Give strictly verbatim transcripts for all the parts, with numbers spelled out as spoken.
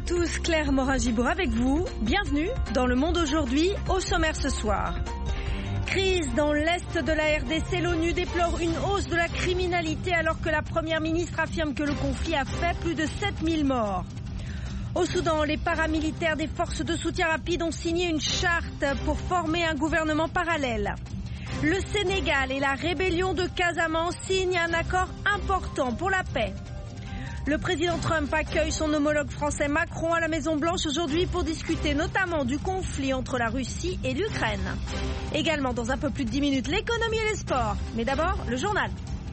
tous, Claire Morin-Gibour avec vous. Bienvenue dans Le Monde aujourd'hui, au sommaire ce soir. Crise dans l'Est de la R D C, l'ONU déplore une hausse de la criminalité alors que la Première ministre affirme que le conflit a fait plus de sept mille morts. Au Soudan, les paramilitaires des forces de soutien rapide ont signé une charte pour former un gouvernement parallèle. Le Sénégal et la rébellion de Casamance signent un accord important pour la paix. Le président Trump accueille son homologue français Macron à la Maison-Blanche aujourd'hui pour discuter notamment du conflit entre la Russie et l'Ukraine. Également dans un peu plus de dix minutes, l'économie et les sports. Mais d'abord, le journal.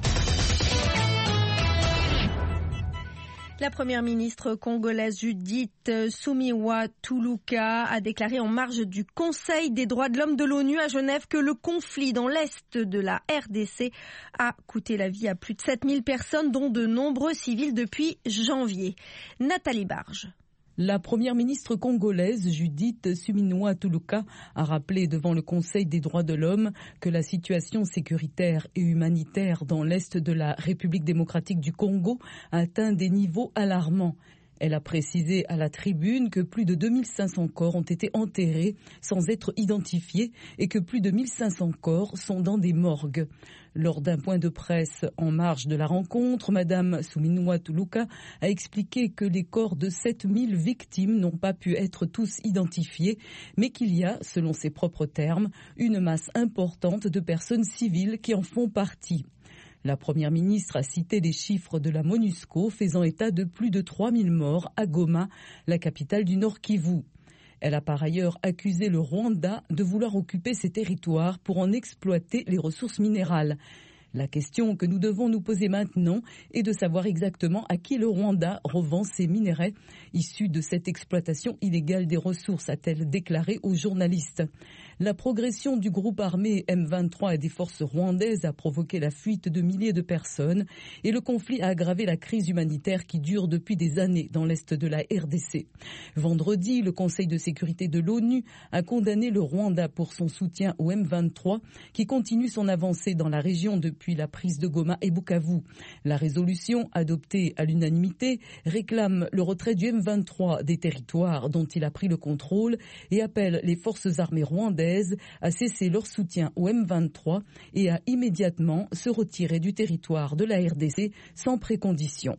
La première ministre congolaise Judith Suminwa Tuluka a déclaré en marge du Conseil des droits de l'homme de l'ONU à Genève que le conflit dans l'Est de la R D C a coûté la vie à plus de sept mille personnes, dont de nombreux civils depuis janvier. Nathalie Barge. La première ministre congolaise Judith Suminwa Tuluka a rappelé devant le Conseil des droits de l'homme que la situation sécuritaire et humanitaire dans l'Est de la République démocratique du Congo a atteint des niveaux alarmants. Elle a précisé à la tribune que plus de deux mille cinq cents corps ont été enterrés sans être identifiés et que plus de mille cinq cents corps sont dans des morgues. Lors d'un point de presse en marge de la rencontre, Madame Suminwa Tuluka a expliqué que les corps de sept mille victimes n'ont pas pu être tous identifiés, mais qu'il y a, selon ses propres termes, une masse importante de personnes civiles qui en font partie. La première ministre a cité les chiffres de la MONUSCO faisant état de plus de trois mille morts à Goma, la capitale du Nord Kivu. Elle a par ailleurs accusé le Rwanda de vouloir occuper ces territoires pour en exploiter les ressources minérales. La question que nous devons nous poser maintenant est de savoir exactement à qui le Rwanda revend ces minerais issus de cette exploitation illégale des ressources, a-t-elle déclaré aux journalistes. La progression du groupe armé M vingt-trois et des forces rwandaises a provoqué la fuite de milliers de personnes et le conflit a aggravé la crise humanitaire qui dure depuis des années dans l'Est de la R D C. Vendredi, le Conseil de sécurité de l'ONU a condamné le Rwanda pour son soutien au M vingt-trois qui continue son avancée dans la région depuis la prise de Goma et Bukavu. La résolution, adoptée à l'unanimité, réclame le retrait du M vingt-trois des territoires dont il a pris le contrôle et appelle les forces armées rwandaises à cesser leur soutien au M vingt-trois et à immédiatement se retirer du territoire de la R D C sans précondition.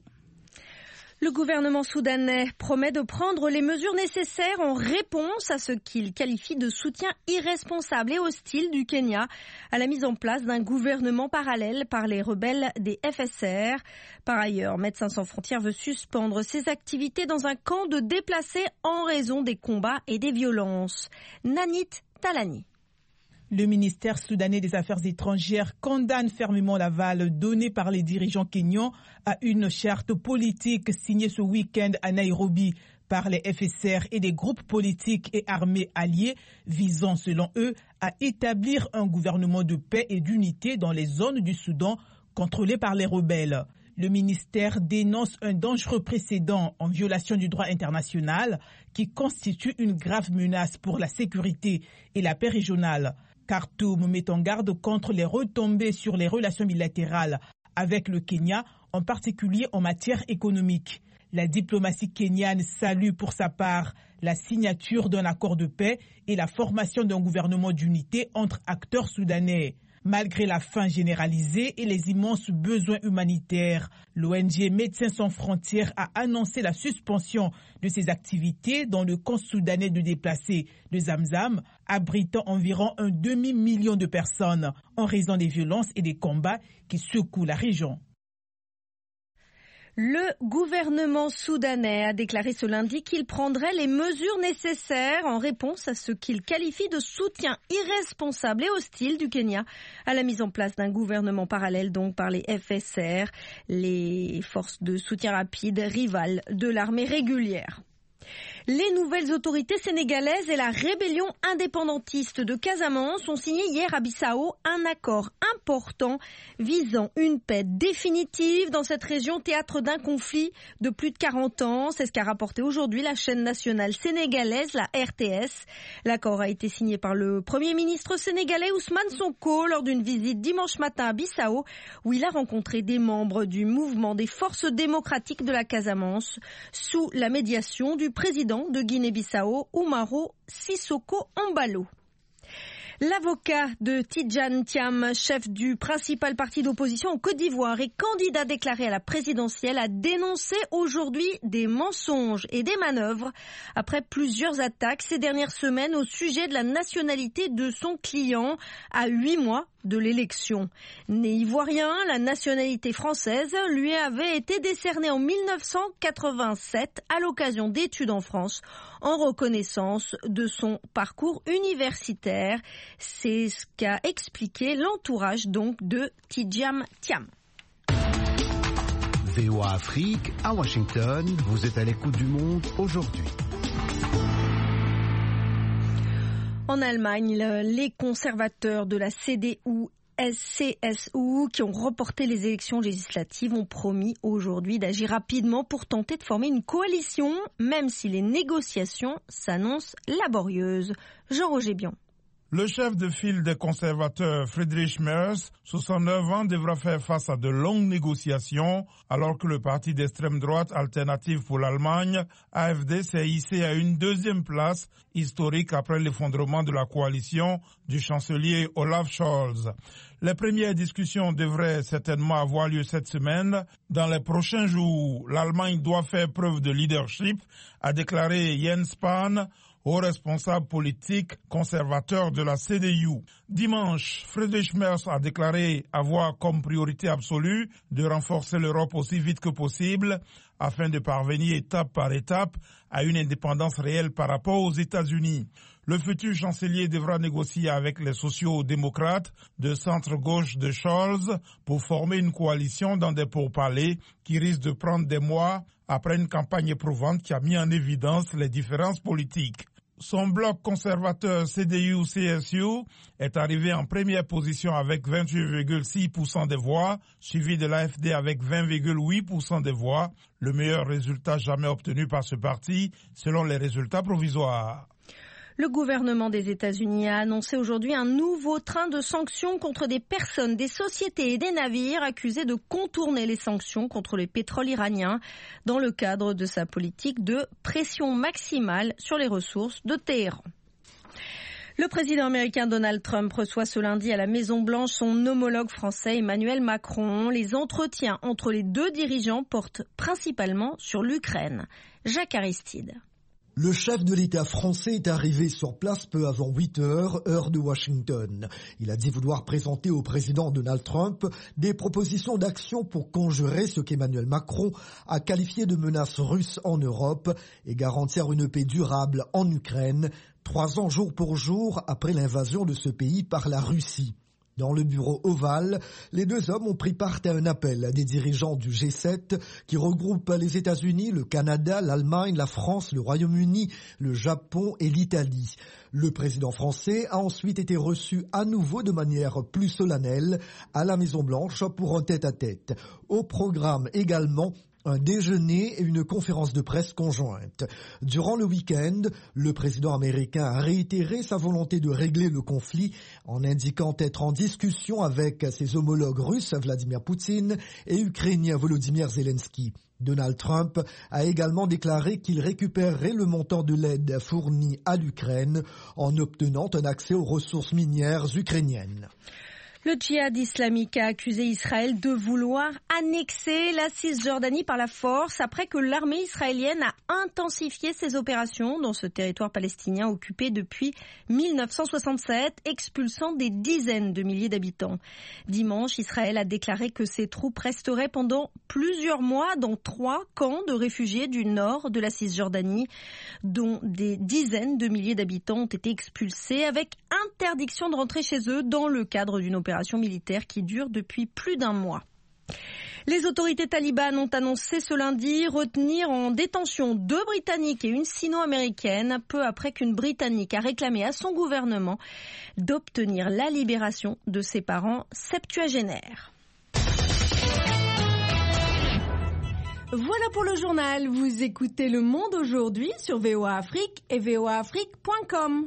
Le gouvernement soudanais promet de prendre les mesures nécessaires en réponse à ce qu'il qualifie de soutien irresponsable et hostile du Kenya à la mise en place d'un gouvernement parallèle par les rebelles des F S R. Par ailleurs, Médecins sans frontières veut suspendre ses activités dans un camp de déplacés en raison des combats et des violences. Nanit Talani. Le ministère soudanais des Affaires étrangères condamne fermement l'aval donné par les dirigeants kenyans à une charte politique signée ce week-end à Nairobi par les F S R et des groupes politiques et armés alliés visant, selon eux, à établir un gouvernement de paix et d'unité dans les zones du Soudan contrôlées par les rebelles. Le ministère dénonce un dangereux précédent en violation du droit international qui constitue une grave menace pour la sécurité et la paix régionale. Khartoum met en garde contre les retombées sur les relations bilatérales avec le Kenya, en particulier en matière économique. La diplomatie kenyane salue pour sa part la signature d'un accord de paix et la formation d'un gouvernement d'unité entre acteurs soudanais. Malgré la faim généralisée et les immenses besoins humanitaires, l'O N G Médecins sans frontières a annoncé la suspension de ses activités dans le camp soudanais de déplacés de Zamzam, abritant environ un demi-million de personnes en raison des violences et des combats qui secouent la région. Le gouvernement soudanais a déclaré ce lundi qu'il prendrait les mesures nécessaires en réponse à ce qu'il qualifie de soutien irresponsable et hostile du Kenya à la mise en place d'un gouvernement parallèle donc par les F S R, les forces de soutien rapide rivales de l'armée régulière. Les nouvelles autorités sénégalaises et la rébellion indépendantiste de Casamance ont signé hier à Bissau un accord important visant une paix définitive dans cette région théâtre d'un conflit de plus de quarante ans. C'est ce qu'a rapporté aujourd'hui la chaîne nationale sénégalaise, la R T S. L'accord a été signé par le Premier ministre sénégalais Ousmane Sonko lors d'une visite dimanche matin à Bissau où il a rencontré des membres du mouvement des forces démocratiques de la Casamance sous la médiation du président de Guinée-Bissau, Umaro Sissoko Embalo. L'avocat de Tidjane Thiam, chef du principal parti d'opposition en Côte d'Ivoire et candidat déclaré à la présidentielle, a dénoncé aujourd'hui des mensonges et des manœuvres après plusieurs attaques ces dernières semaines au sujet de la nationalité de son client à huit mois de l'élection. Né ivoirien, la nationalité française lui avait été décernée en mille neuf cent quatre-vingt-sept à l'occasion d'études en France en reconnaissance de son parcours universitaire. C'est ce qu'a expliqué l'entourage donc de Tidjane Thiam. V O A Afrique, à Washington, vous êtes à l'écoute du monde aujourd'hui. En Allemagne, les conservateurs de la C D U C S U qui ont reporté les élections législatives ont promis aujourd'hui d'agir rapidement pour tenter de former une coalition, même si les négociations s'annoncent laborieuses. Jean-Roger Bion. Le chef de file des conservateurs, Friedrich Merz, soixante-neuf ans, devra faire face à de longues négociations alors que le parti d'extrême droite Alternative pour l'Allemagne, A F D, s'est hissé à une deuxième place historique après l'effondrement de la coalition du chancelier Olaf Scholz. Les premières discussions devraient certainement avoir lieu cette semaine. Dans les prochains jours, l'Allemagne doit faire preuve de leadership, a déclaré Jens Spahn, haut responsable politique conservateur de la C D U. Dimanche, Friedrich Merz a déclaré avoir comme priorité absolue de renforcer l'Europe aussi vite que possible afin de parvenir étape par étape à une indépendance réelle par rapport aux États-Unis. Le futur chancelier devra négocier avec les sociaux-démocrates de centre-gauche de Scholz pour former une coalition dans des pourparlers qui risquent de prendre des mois après une campagne éprouvante qui a mis en évidence les différences politiques. Son bloc conservateur C D U C S U est arrivé en première position avec vingt-huit virgule six pour cent des voix, suivi de l'A F D avec vingt virgule huit pour cent des voix, le meilleur résultat jamais obtenu par ce parti selon les résultats provisoires. Le gouvernement des États-Unis a annoncé aujourd'hui un nouveau train de sanctions contre des personnes, des sociétés et des navires accusés de contourner les sanctions contre le pétrole iranien dans le cadre de sa politique de pression maximale sur les ressources de Téhéran. Le président américain Donald Trump reçoit ce lundi à la Maison-Blanche son homologue français Emmanuel Macron. Les entretiens entre les deux dirigeants portent principalement sur l'Ukraine. Jacques Aristide. Le chef de l'État français est arrivé sur place peu avant huit heures, heure de Washington. Il a dit vouloir présenter au président Donald Trump des propositions d'action pour conjurer ce qu'Emmanuel Macron a qualifié de menace russe en Europe et garantir une paix durable en Ukraine, trois ans jour pour jour après l'invasion de ce pays par la Russie. Dans le bureau ovale, les deux hommes ont pris part à un appel des dirigeants du G sept qui regroupe les États-Unis, le Canada, l'Allemagne, la France, le Royaume-Uni, le Japon et l'Italie. Le président français a ensuite été reçu à nouveau de manière plus solennelle à la Maison-Blanche pour un tête-à-tête. Au programme également un déjeuner et une conférence de presse conjointe. Durant le week-end, le président américain a réitéré sa volonté de régler le conflit en indiquant être en discussion avec ses homologues russes Vladimir Poutine et ukrainien Volodymyr Zelensky. Donald Trump a également déclaré qu'il récupérerait le montant de l'aide fournie à l'Ukraine en obtenant un accès aux ressources minières ukrainiennes. Le djihad islamique a accusé Israël de vouloir annexer la Cisjordanie par la force après que l'armée israélienne a intensifié ses opérations dans ce territoire palestinien occupé depuis mille neuf cent soixante-sept, expulsant des dizaines de milliers d'habitants. Dimanche, Israël a déclaré que ses troupes resteraient pendant plusieurs mois dans trois camps de réfugiés du nord de la Cisjordanie, dont des dizaines de milliers d'habitants ont été expulsés avec interdiction de rentrer chez eux dans le cadre d'une opération militaire qui dure depuis plus d'un mois. Les autorités talibanes ont annoncé ce lundi retenir en détention deux Britanniques et une Sino-américaine, peu après qu'une Britannique a réclamé à son gouvernement d'obtenir la libération de ses parents septuagénaires. Voilà pour le journal. Vous écoutez Le Monde aujourd'hui sur V O A Afrique et v o a afrique point com.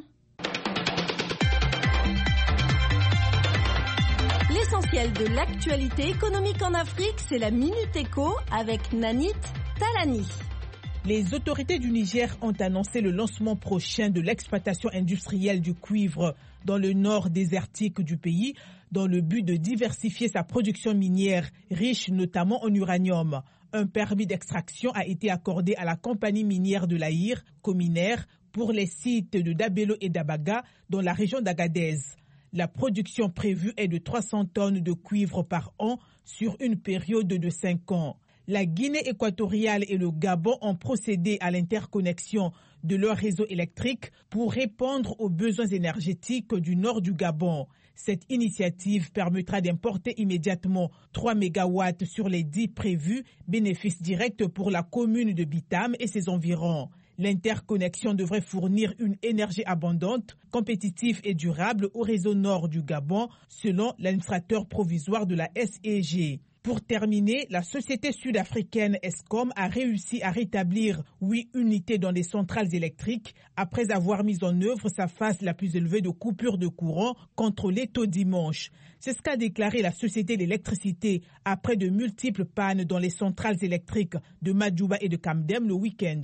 L'essentiel de l'actualité économique en Afrique, c'est la Minute Éco avec Nanit Talani. Les autorités du Niger ont annoncé le lancement prochain de l'exploitation industrielle du cuivre dans le nord désertique du pays, dans le but de diversifier sa production minière, riche notamment en uranium. Un permis d'extraction a été accordé à la compagnie minière de l'Aïr, Cominair, pour les sites de Dabelo et d'Abaga, dans la région d'Agadez. La production prévue est de trois cents tonnes de cuivre par an sur une période de cinq ans. La Guinée équatoriale et le Gabon ont procédé à l'interconnexion de leur réseau électrique pour répondre aux besoins énergétiques du nord du Gabon. Cette initiative permettra d'importer immédiatement trois mégawatts sur les dix prévus, bénéfice direct pour la commune de Bitam et ses environs. L'interconnexion devrait fournir une énergie abondante, compétitive et durable au réseau nord du Gabon, selon l'administrateur provisoire de la S E G. Pour terminer, la société sud-africaine Eskom a réussi à rétablir huit unités dans des centrales électriques après avoir mis en œuvre sa phase la plus élevée de coupure de courant contrôlée tôt dimanche. C'est ce qu'a déclaré la société d'électricité après de multiples pannes dans les centrales électriques de Madjouba et de Kamdem le week-end.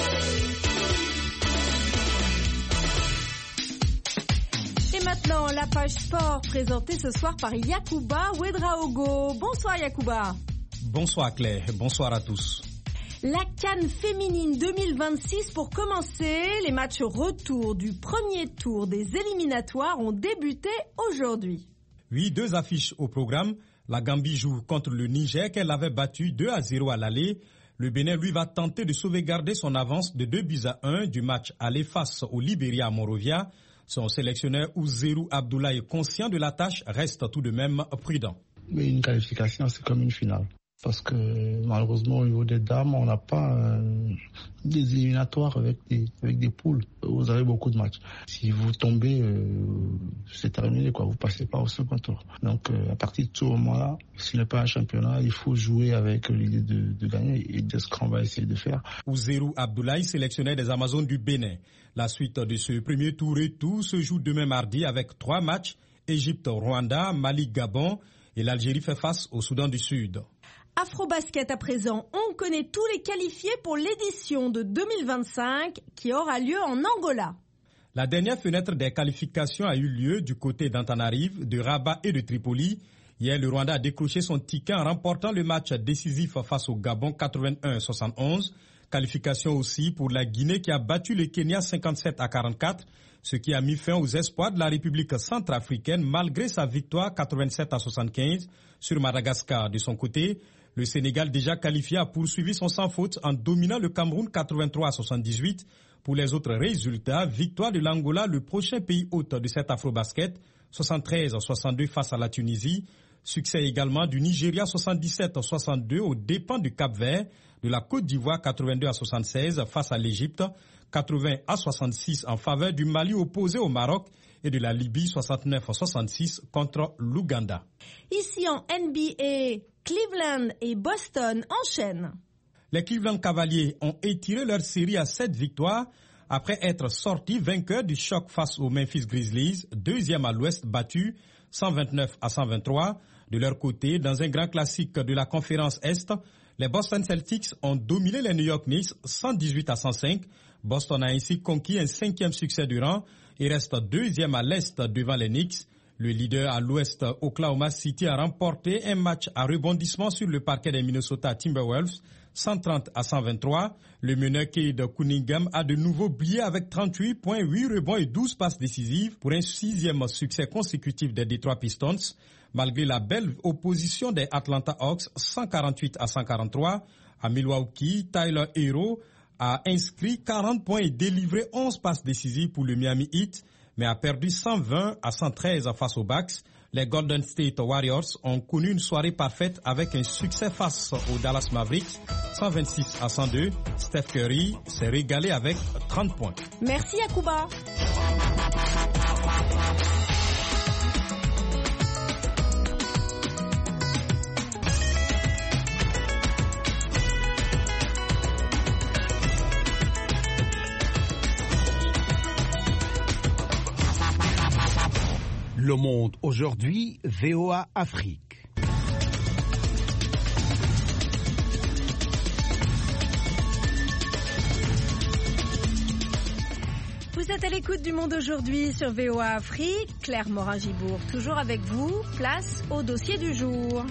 Maintenant, la page sport présentée ce soir par Yacouba Ouedraogo. Bonsoir Yacouba. Bonsoir Claire, bonsoir à tous. La CAN féminine deux mille vingt-six pour commencer. Les matchs retour du premier tour des éliminatoires ont débuté aujourd'hui. Oui, deux affiches au programme. La Gambie joue contre le Niger qu'elle avait battu deux à zéro à l'aller. Le Bénin, lui, va tenter de sauvegarder son avance de deux buts à un du match aller face au Libéria à Monrovia. Son sélectionneur Ouzérou Abdoulaye, conscient de la tâche, reste tout de même prudent. Mais une qualification, c'est comme une finale. Parce que malheureusement, au niveau des dames, on n'a pas euh, des éliminatoires avec des, avec des poules. Vous avez beaucoup de matchs. Si vous tombez, euh, c'est terminé, quoi. Vous passez pas au second tour. Donc, euh, à partir de ce moment-là, ce n'est pas un championnat, il faut jouer avec l'idée de, de gagner. Et c'est ce qu'on va essayer de faire. Ouzérou Abdoulaye, sélectionneur des Amazones du Bénin. La suite de ce premier tour et tout se joue demain mardi avec trois matchs. Égypte, Rwanda, Mali, Gabon et l'Algérie fait face au Soudan du Sud. Afrobasket à présent, on connaît tous les qualifiés pour l'édition de deux mille vingt-cinq qui aura lieu en Angola. La dernière fenêtre des qualifications a eu lieu du côté d'Antananarive, de Rabat et de Tripoli. Hier, le Rwanda a décroché son ticket en remportant le match décisif face au Gabon quatre-vingt-un à soixante et onze. Qualification aussi pour la Guinée qui a battu le Kenya cinquante-sept à quarante-quatre, ce qui a mis fin aux espoirs de la République centrafricaine malgré sa victoire quatre-vingt-sept à soixante-quinze sur Madagascar. De son côté, le Sénégal déjà qualifié a poursuivi son sans faute en dominant le Cameroun quatre-vingt-trois à soixante-dix-huit. Pour les autres résultats, victoire de l'Angola, le prochain pays hôte de cet Afrobasket, soixante-treize à soixante-deux face à la Tunisie. Succès également du Nigeria soixante-dix-sept à soixante-deux aux dépens du Cap-Vert, de la Côte d'Ivoire quatre-vingt-deux à soixante-seize face à l'Égypte, quatre-vingts à soixante-six en faveur du Mali opposé au Maroc et de la Libye soixante-neuf à soixante-six contre l'Ouganda. Ici en N B A, Cleveland et Boston enchaînent. Les Cleveland Cavaliers ont étiré leur série à sept victoires après être sortis vainqueurs du choc face aux Memphis Grizzlies, deuxième à l'Ouest battu cent vingt-neuf à cent vingt-trois. De leur côté, dans un grand classique de la conférence Est, les Boston Celtics ont dominé les New York Knicks cent dix-huit à cent cinq. Boston a ainsi conquis un cinquième succès du rang et reste deuxième à l'Est devant les Knicks. Le leader à l'Ouest, Oklahoma City, a remporté un match à rebondissement sur le parquet des Minnesota Timberwolves, cent trente à cent vingt-trois. Le meneur Cade Cunningham a de nouveau brillé avec trente-huit points, huit rebonds et douze passes décisives pour un sixième succès consécutif des Detroit Pistons. Malgré la belle opposition des Atlanta Hawks, cent quarante-huit à cent quarante-trois, à Milwaukee, Tyler Herro a inscrit quarante points et délivré onze passes décisives pour le Miami Heat. mais a perdu cent vingt à cent treize face aux Bucks. Les Golden State Warriors ont connu une soirée parfaite avec un succès face aux Dallas Mavericks, cent vingt-six à cent deux. Steph Curry s'est régalé avec trente points. Merci Yacouba. Le Monde aujourd'hui, V O A Afrique. Vous êtes à l'écoute du Monde aujourd'hui sur V O A Afrique. Claire Morin-Gibourg, toujours avec vous. Place au dossier du jour.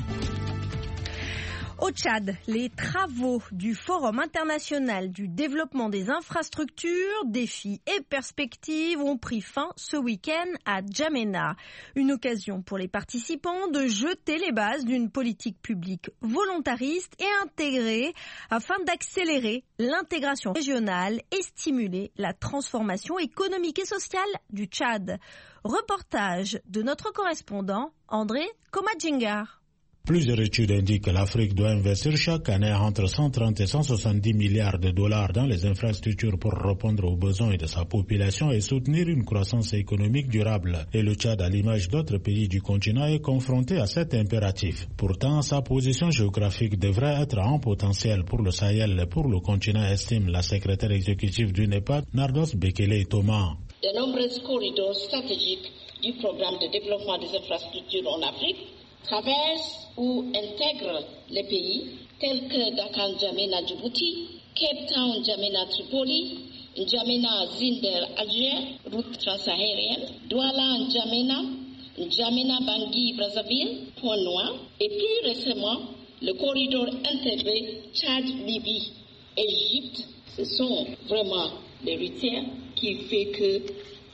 Au Tchad, les travaux du Forum international du développement des infrastructures, défis et perspectives ont pris fin ce week-end à N'Djamena. Une occasion pour les participants de jeter les bases d'une politique publique volontariste et intégrée afin d'accélérer l'intégration régionale et stimuler la transformation économique et sociale du Tchad. Reportage de notre correspondant André Komadjingar. Plusieurs études indiquent que l'Afrique doit investir chaque année entre cent trente et cent soixante-dix milliards de dollars dans les infrastructures pour répondre aux besoins de sa population et soutenir une croissance économique durable. Et le Tchad, à l'image d'autres pays du continent, est confronté à cet impératif. Pourtant, sa position géographique devrait être en potentiel pour le Sahel et pour le continent, estime la secrétaire exécutive du NEPAD, Nardos Bekele Thomas. De nombreux corridors stratégiques du programme de développement des infrastructures en Afrique traversent ou intègrent les pays tels que Dakar N'Djamena Djibouti, Cape Town N'Djamena Tripoli, N'Djamena Zinder Alger, route transsaharienne, Douala N'Djamena, N'Djamena Bangui Brazzaville, Point Noir, et plus récemment le corridor intégré Tchad-Libye, Égypte. Ce sont vraiment les routières qui fait que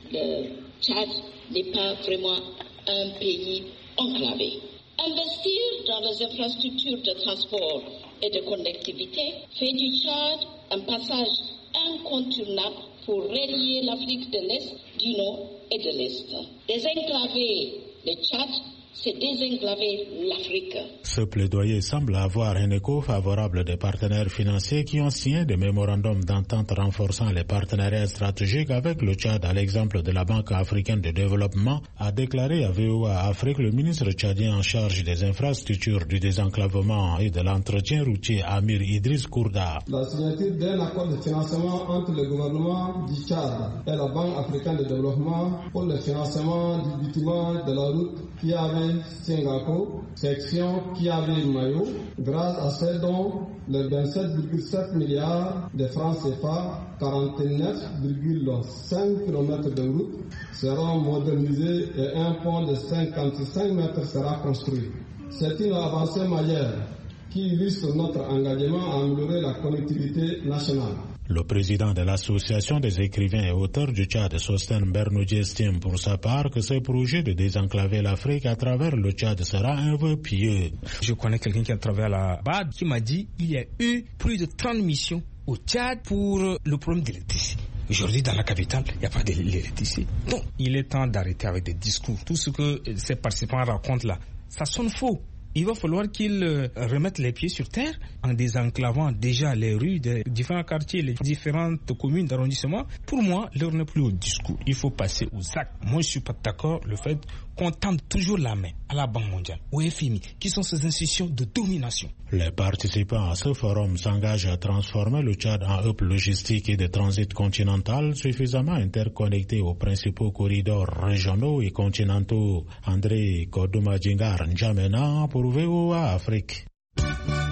le Tchad n'est pas vraiment un pays enclavé. Investir dans les infrastructures de transport et de connectivité fait du Tchad un passage incontournable pour relier l'Afrique de l'Est, du Nord et de l'Est. Désenclaver le Tchad, c'est désenclaver l'Afrique. Ce plaidoyer semble avoir un écho favorable des partenaires financiers qui ont signé des mémorandums d'entente renforçant les partenariats stratégiques avec le Tchad, à l'exemple de la Banque africaine de développement, a déclaré à V O A Afrique le ministre tchadien en charge des infrastructures, du désenclavement et de l'entretien routier Amir Idriss Kourda. La signature d'un accord de financement entre le gouvernement du Tchad et la Banque africaine de développement pour le financement du bâtiment de la route qui avait Singapore, section qui avait Mayo, grâce à ce dont les vingt-sept virgule sept milliards de francs C F A, quarante-neuf virgule cinq kilomètres de route seront modernisés et un pont de cinquante-cinq mètres sera construit. C'est une avancée majeure qui illustre notre engagement à améliorer la connectivité nationale. Le président de l'association des écrivains et auteurs du Tchad, Sosten Bernoudji, estime pour sa part que ce projet de désenclaver l'Afrique à travers le Tchad sera un vœu pieux. Je connais quelqu'un qui a travaillé à la B A D qui m'a dit qu'il y a eu plus de trente missions au Tchad pour le problème de l'électricité. Aujourd'hui, dans la capitale, il n'y a pas d'électricité. Donc, il est temps d'arrêter avec des discours. Tout ce que ces participants racontent là, ça sonne faux. Il va falloir qu'ils remettent les pieds sur terre en désenclavant déjà les rues des différents quartiers, les différentes communes d'arrondissement. Pour moi, l'heure n'est plus au discours. Il faut passer aux actes. Moi, je ne suis pas d'accord le fait qu'on tende toujours la main à la Banque mondiale, au F M I, qui sont ces institutions de domination. Les participants à ce forum s'engagent à transformer le Tchad en hub logistique et de transit continental suffisamment interconnecté aux principaux corridors régionaux et continentaux. André Komadjingar, N'Djamena pour V O A Afrique. V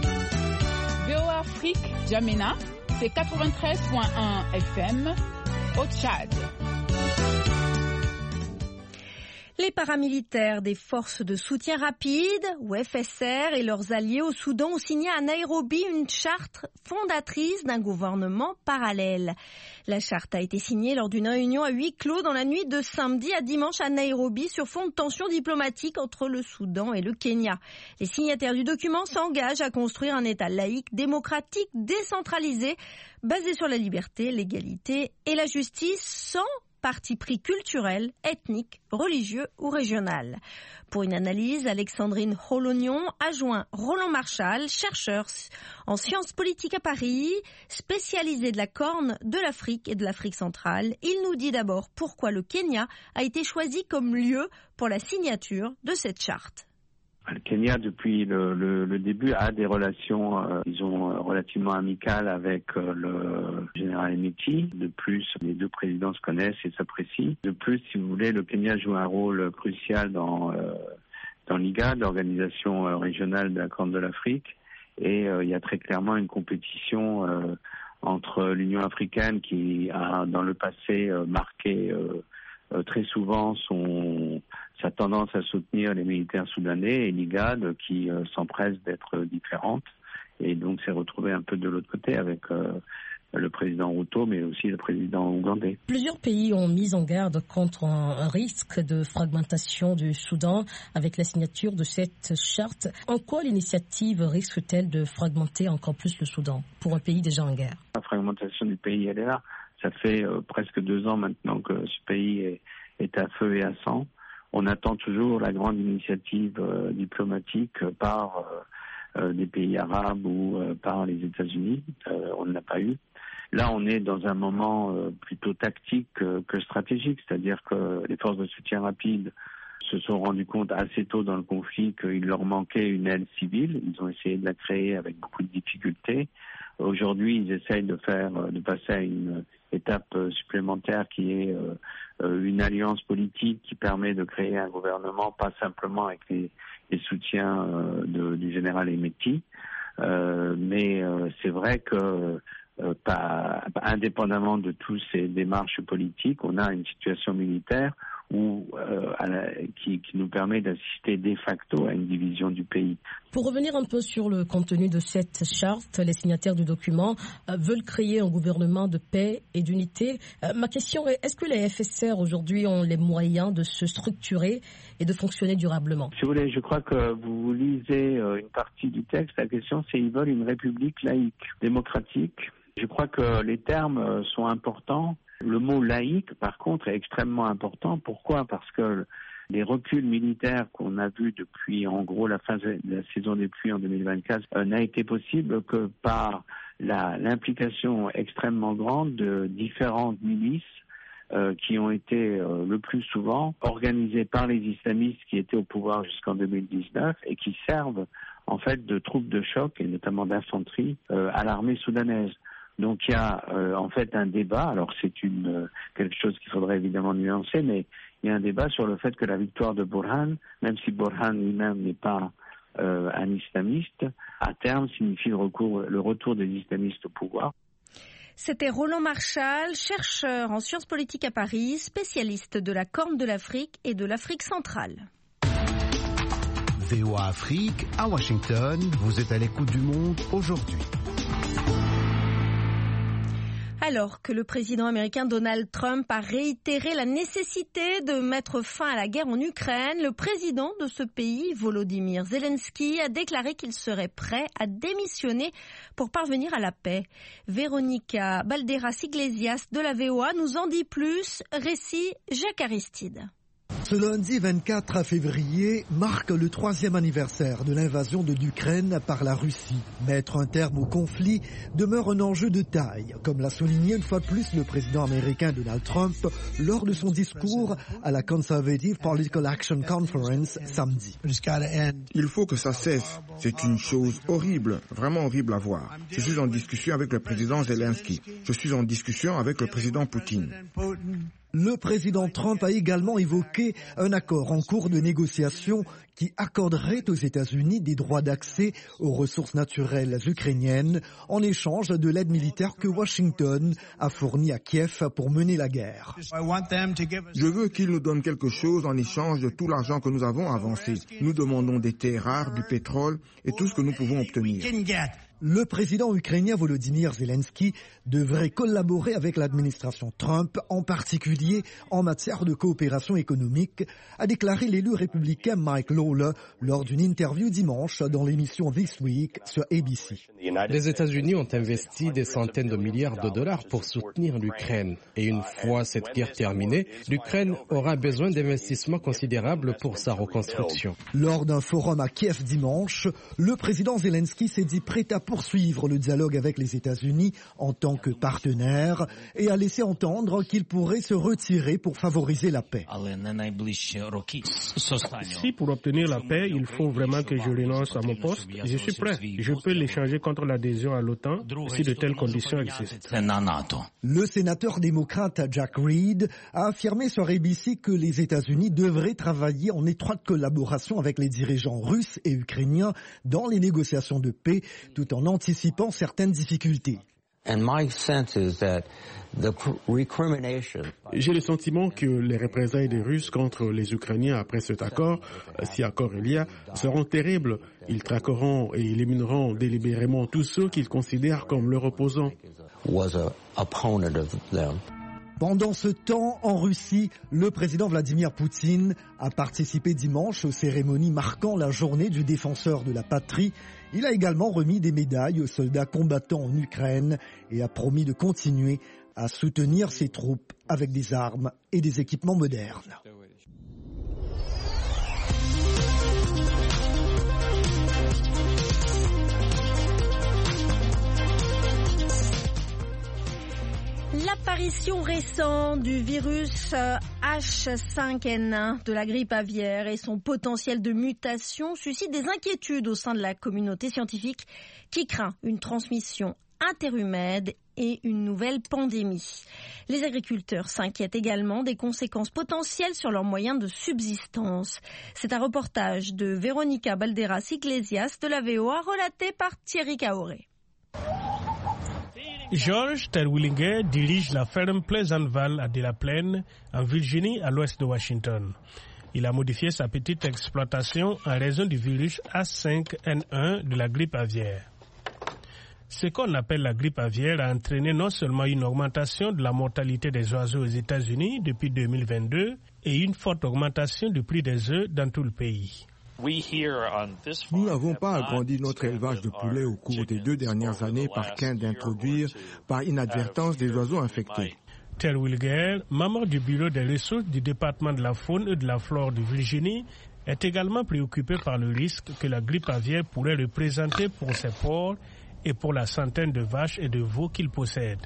O A Afrique, N'Djamena, c'est quatre-vingt-treize virgule un F M au Tchad. Les paramilitaires des forces de soutien rapide, ou F S R, et leurs alliés au Soudan ont signé à Nairobi une charte fondatrice d'un gouvernement parallèle. La charte a été signée lors d'une réunion à huis clos dans la nuit de samedi à dimanche à Nairobi sur fond de tensions diplomatiques entre le Soudan et le Kenya. Les signataires du document s'engagent à construire un État laïque, démocratique, décentralisé, basé sur la liberté, l'égalité et la justice sans parti pris culturel, ethnique, religieux ou régional. Pour une analyse, Alexandrine Holognon a joint Roland Marchal, chercheur en sciences politiques à Paris, spécialisé de la Corne de l'Afrique et de l'Afrique centrale. Il nous dit d'abord pourquoi le Kenya a été choisi comme lieu pour la signature de cette charte. Le Kenya, depuis le, le, le début, a des relations, euh, disons, euh, relativement amicales avec euh, le général Emeti. De plus, les deux présidents se connaissent et s'apprécient. De plus, si vous voulez, le Kenya joue un rôle crucial dans, euh, dans l'I G A D, l'organisation euh, régionale de la Corne de l'Afrique. Et euh, il y a très clairement une compétition euh, entre l'Union africaine qui a, dans le passé, euh, marqué euh, euh, très souvent son... sa tendance à soutenir les militaires soudanais et l'I G A D qui euh, s'empresse d'être différente et donc s'est retrouvé un peu de l'autre côté avec euh, le président Ruto mais aussi le président ougandais. Plusieurs pays ont mis en garde contre un risque de fragmentation du Soudan avec la signature de cette charte. En quoi l'initiative risque-t-elle de fragmenter encore plus le Soudan pour un pays déjà en guerre? La fragmentation du pays, elle est là. Ça fait euh, presque deux ans maintenant que ce pays est, est à feu et à sang. On attend toujours la grande initiative euh, diplomatique par euh, euh, des pays arabes ou euh, par les États-Unis. Euh, on ne l'a pas eu. Là, on est dans un moment euh, plutôt tactique que, que stratégique, c'est-à-dire que les forces de soutien rapide se sont rendues compte assez tôt dans le conflit qu'il leur manquait une aile civile. Ils ont essayé de la créer avec beaucoup de difficultés. Aujourd'hui, ils essayent de faire, de passer à une étape supplémentaire qui est euh, une alliance politique qui permet de créer un gouvernement, pas simplement avec les, les soutiens euh, de, du général Emeti. Euh, mais euh, c'est vrai que euh, pas, indépendamment de toutes ces démarches politiques, on a une situation militaire où, euh, à la, qui, qui nous permet d'assister de facto à une division du pays. Pour revenir un peu sur le contenu de cette charte, les signataires du document euh, veulent créer un gouvernement de paix et d'unité. Euh, ma question est, est-ce que les F S R aujourd'hui ont les moyens de se structurer et de fonctionner durablement? Si vous voulez, je crois que vous lisez euh, une partie du texte. La question, c'est ils veulent une république laïque, démocratique. Je crois que les termes euh, sont importants. Le mot laïque, par contre, est extrêmement important. Pourquoi? Parce que les reculs militaires qu'on a vus depuis, en gros, la fin de la saison des pluies en deux mille vingt-quatre euh, n'a été possible que par la, l'implication extrêmement grande de différentes milices euh, qui ont été euh, le plus souvent organisées par les islamistes qui étaient au pouvoir jusqu'en deux mille dix-neuf et qui servent en fait de troupes de choc et notamment d'infanterie euh, à l'armée soudanaise. Donc il y a euh, en fait un débat, alors c'est une euh, quelque chose qu'il faudrait évidemment nuancer, mais il y a un débat sur le fait que la victoire de Burhan, même si Burhan lui-même n'est pas euh, un islamiste, à terme signifie le, recours, le retour des islamistes au pouvoir. C'était Roland Marchal, chercheur en sciences politiques à Paris, spécialiste de la Corne de l'Afrique et de l'Afrique centrale. V O A Afrique, à Washington, vous êtes à l'écoute du monde aujourd'hui. Alors que le président américain Donald Trump a réitéré la nécessité de mettre fin à la guerre en Ukraine, le président de ce pays, Volodymyr Zelensky, a déclaré qu'il serait prêt à démissionner pour parvenir à la paix. Véronica Balderas-Iglesias de la V O A nous en dit plus. Récit Jacques Aristide. Ce lundi vingt-quatre février marque le troisième anniversaire de l'invasion de l'Ukraine par la Russie. Mettre un terme au conflit demeure un enjeu de taille, comme l'a souligné une fois de plus le président américain Donald Trump lors de son discours à la Conservative Political Action Conference samedi. Il faut que ça cesse. C'est une chose horrible, vraiment horrible à voir. Je suis en discussion avec le président Zelensky. Je suis en discussion avec le président Poutine. Le président Trump a également évoqué un accord en cours de négociation qui accorderait aux États-Unis des droits d'accès aux ressources naturelles ukrainiennes en échange de l'aide militaire que Washington a fournie à Kiev pour mener la guerre. Je veux qu'ils nous donnent quelque chose en échange de tout l'argent que nous avons avancé. Nous demandons des terres rares, du pétrole et tout ce que nous pouvons obtenir. Le président ukrainien Volodymyr Zelensky devrait collaborer avec l'administration Trump, en particulier en matière de coopération économique, a déclaré l'élu républicain Mike Lawler lors d'une interview dimanche dans l'émission This Week sur A B C. Les États-Unis ont investi des centaines de milliards de dollars pour soutenir l'Ukraine. Et une fois cette guerre terminée, l'Ukraine aura besoin d'investissements considérables pour sa reconstruction. Lors d'un forum à Kiev dimanche, le président Zelensky s'est dit prêt à poursuivre le dialogue avec les États-Unis en tant que partenaire et a laissé entendre qu'il pourrait se retirer pour favoriser la paix. Si pour obtenir la paix, il faut vraiment que je renonce à mon poste, je suis prêt. Je peux l'échanger contre l'adhésion à l'OTAN si de telles conditions existent. Le sénateur démocrate Jack Reed a affirmé sur A B C que les États-Unis devraient travailler en étroite collaboration avec les dirigeants russes et ukrainiens dans les négociations de paix, tout en anticipant certaines difficultés. J'ai le sentiment que les représailles des Russes contre les Ukrainiens après cet accord, si accord il y a, seront terribles. Ils traqueront et élimineront délibérément tous ceux qu'ils considèrent comme leurs opposants. Pendant ce temps, en Russie, le président Vladimir Poutine a participé dimanche aux cérémonies marquant la journée du défenseur de la patrie. Il a également remis des médailles aux soldats combattants en Ukraine et a promis de continuer à soutenir ses troupes avec des armes et des équipements modernes. L'apparition récente du virus H cinq N un de la grippe aviaire et son potentiel de mutation suscitent des inquiétudes au sein de la communauté scientifique qui craint une transmission interhumaine et une nouvelle pandémie. Les agriculteurs s'inquiètent également des conséquences potentielles sur leurs moyens de subsistance. C'est un reportage de Véronica Balderas Iglesias de la V O A relaté par Thierry Kaoré. George Terwilliger dirige la ferme Pleasant Valley à De la Plaine, en Virginie, à l'ouest de Washington. Il a modifié sa petite exploitation en raison du virus H cinq N un de la grippe aviaire. Ce qu'on appelle la grippe aviaire a entraîné non seulement une augmentation de la mortalité des oiseaux aux États-Unis depuis deux mille vingt-deux et une forte augmentation du prix des œufs dans tout le pays. Nous n'avons pas agrandi notre élevage de poulets au cours des deux dernières années par crainte d'introduire par inadvertance des oiseaux infectés. Terwilliger, membre du bureau des ressources du département de la faune et de la flore de Virginie, est également préoccupé par le risque que la grippe aviaire pourrait représenter pour ses porcs et pour la centaine de vaches et de veaux qu'il possède.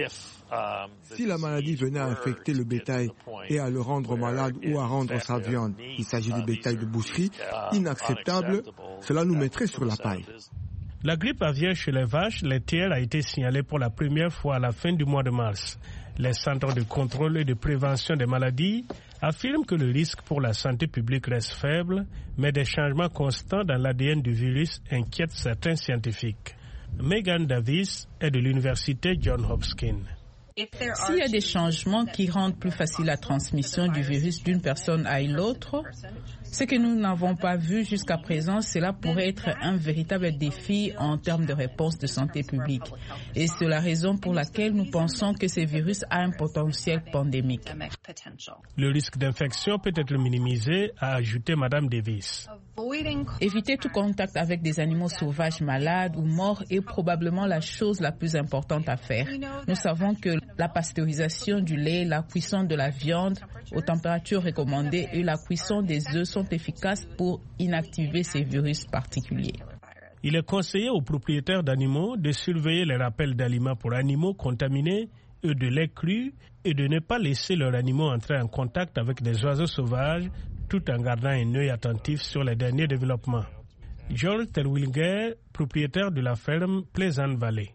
Si la maladie venait à infecter le bétail et à le rendre malade ou à rendre sa viande, il s'agit du bétail de boucherie, inacceptable, cela nous mettrait sur la paille. La grippe aviaire chez les vaches laitières a été signalée pour la première fois à la fin du mois de mars. Les centres de contrôle et de prévention des maladies affirment que le risque pour la santé publique reste faible, mais des changements constants dans l'A D N du virus inquiètent certains scientifiques. Megan Davis est de l'université Johns Hopkins. S'il y a des changements qui rendent plus facile la transmission du virus d'une personne à l'autre, ce que nous n'avons pas vu jusqu'à présent, cela pourrait être un véritable défi en termes de réponse de santé publique. Et c'est la raison pour laquelle nous pensons que ce virus a un potentiel pandémique. Le risque d'infection peut être minimisé, a ajouté Madame Davis. Éviter tout contact avec des animaux sauvages malades ou morts est probablement la chose la plus importante à faire. Nous savons que la pasteurisation du lait, la cuisson de la viande aux températures recommandées et la cuisson des œufs sont efficaces pour inactiver ces virus particuliers. Il est conseillé aux propriétaires d'animaux de surveiller les rappels d'aliments pour animaux contaminés et de lait cru et de ne pas laisser leurs animaux entrer en contact avec des oiseaux sauvages tout en gardant un œil attentif sur les derniers développements. George Terwilliger, propriétaire de la ferme Pleasant Valley.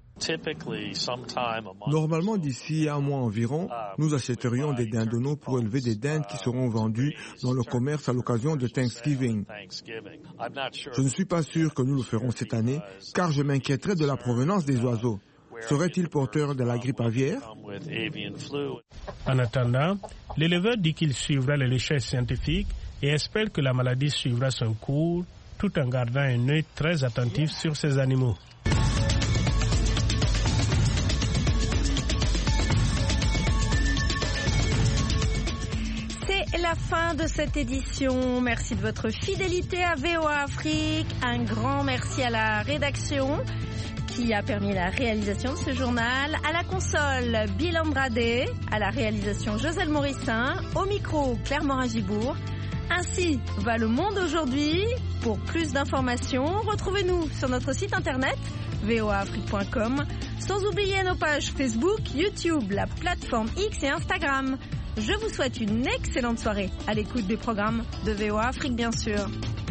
Normalement, d'ici un mois environ, nous achèterions des dindonneaux pour élever des dindes qui seront vendues dans le commerce à l'occasion de Thanksgiving. Je ne suis pas sûr que nous le ferons cette année, car je m'inquiéterais de la provenance des oiseaux. Seraient-ils porteurs de la grippe aviaire? En attendant, l'éleveur dit qu'il suivra les recherches scientifiques et espère que la maladie suivra son cours, tout en gardant un œil très attentif sur ces animaux. fin de cette édition. Merci de votre fidélité à V O A Afrique. Un grand merci à la rédaction qui a permis la réalisation de ce journal. À la console, Bill Andrade. À la réalisation, Joselle Morissin. Au micro, Claire Morin-Gibourg. Ainsi va le monde aujourd'hui. Pour plus d'informations, retrouvez-nous sur notre site internet v o a afrique point com, sans oublier nos pages Facebook, YouTube, la plateforme X et Instagram. Je vous souhaite une excellente soirée à l'écoute des programmes de V O A Afrique, bien sûr.